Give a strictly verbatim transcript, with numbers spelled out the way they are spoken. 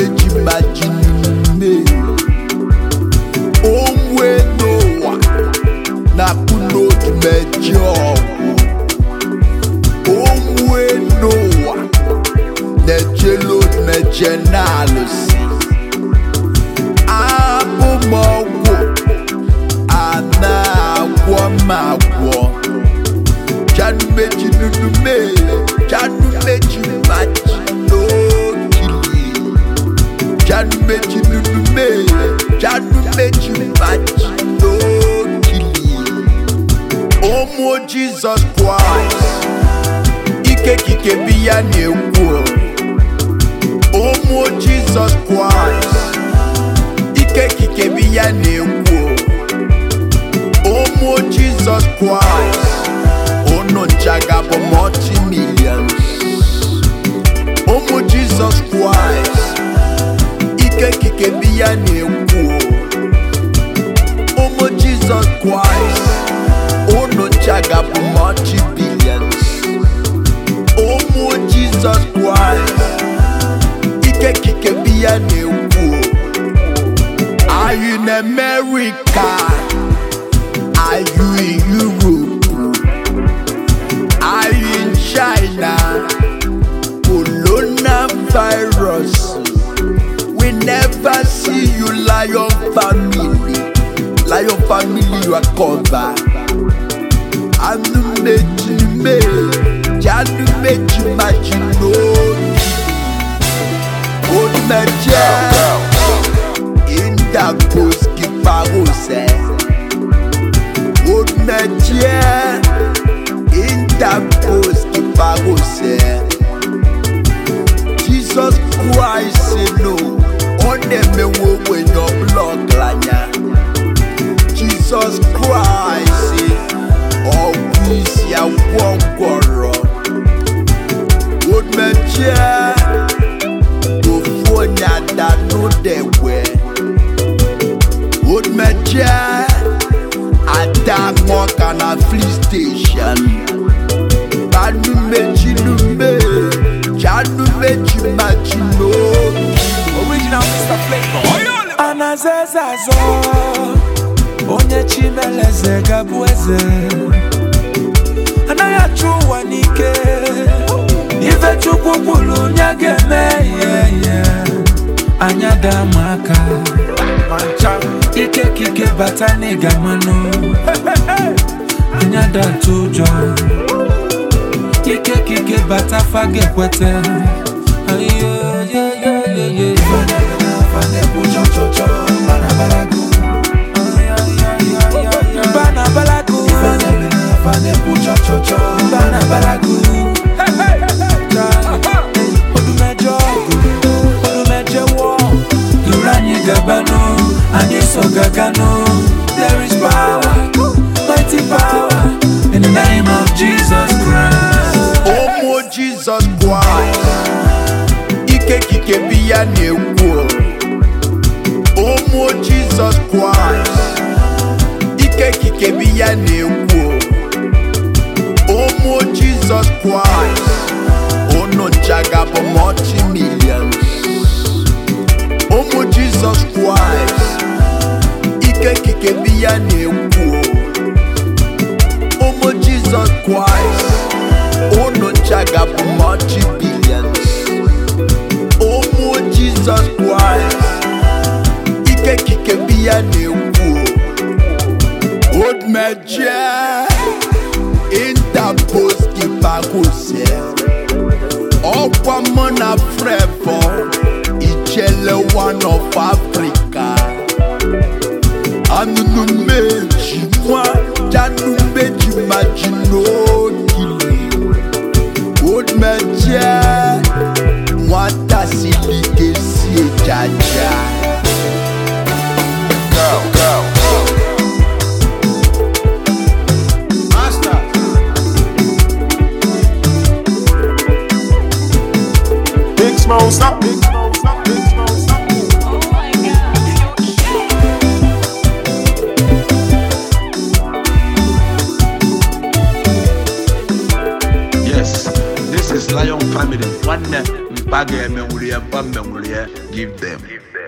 meji majinime Omwe noa na kuno mejo Omwe noa Nejelo mejenalusi Abu mogo Ana agwo magwo Janu meji nunume Janu meji majino kili Janu meji nunume Janu meji majino kili Omo Jesus Christ Ike kike biya newo Omo Jesus Christ Ike kike biya newo Omo Jesus Christ Ono jagabo multi-millions Omo Jesus Christ Ike kike biya newo Omo Jesus Christ Ono jagabo multi-billions Omo Jesus Christ Ike kike biya newo Are you in America? Are you in Europe? Are you in China? Coronavirus. We never see you, Lion family. Lion family, you are covered. Anu meji me, janu meji majino. Old meje, inda koski parose. Old meje, inda koski parose. Jesus Christ, no. On them me wo when your blood lanya. Jesus Christ, oh we see a one quarrel. Old meje, go for nyada no de we. Old meje, Ada moka na flea station. Banu meji nume, janu meji majino. Original Mister Flavor. Anazezazo, onye chimeleze gabueze. Anaya chuwa nike, ife chukukulu nyageme yeah yeah. Anyada maka, mancha, ike kike batani gamano. Anyada tujo, ike kike batafage kwete. Ayo yeah yeah yeah yeah. Fane pucho chocho, bana balagu. Bana balagu. Fane pucho chocho, bana balagu. Odumejo, odumejo wo. Durani gabano, aniso gagano. There is power, mighty power, in the name of Jesus Christ. Omo Jesus Christ, Ike kike biya newo. Omo Jesus Christ, Ike kike biya newo. Omo Jesus Christ, Ono jagabo multi-millions. Omo Jesus Christ, Ike kike biya newo. Omo Jesus Christ, Ono jagabo multi-billions. Omo Jesus Christ, Ike kike biya newo. Old meje, interpose ki bakose. Okwa mona frevo, Ichele one of Africa. Anu meji mwa, janu meji majino kili. Old meje, mwata silike siye jaja. Go, go. Master. Big Smoke, stop. Big Smoke, stop. Big Smoke, stop. Oh my God. Yes, this is Lion family. One Page Memuria, Pam Memuria, give them.